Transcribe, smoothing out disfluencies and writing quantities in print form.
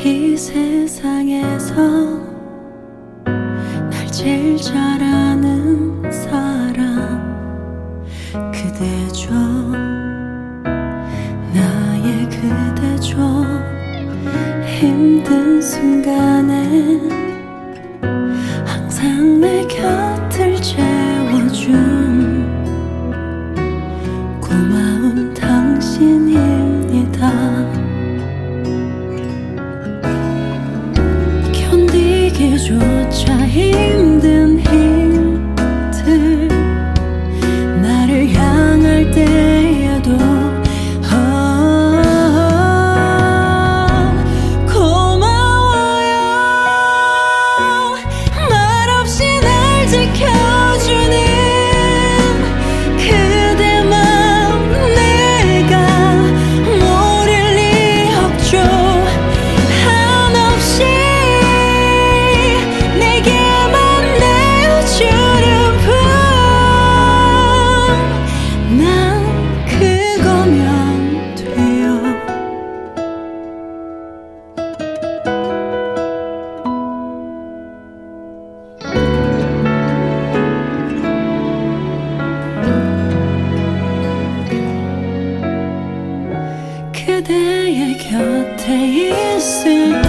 이 세상에서 날 제일 잘 아는 사람 그대죠. 나의 그대죠. 힘든 순간에 항상 내 곁을 채워준 고마운 당신입니다. 견디기조차 힘든 힘들 나를 향할 때에도 고마워요. 말없이 날 지켜주는 그대 마음 내가 모를 리 없죠. 한없이 내게만 내어주는 품 난 그거면 돼요. 그대의 곁에 있을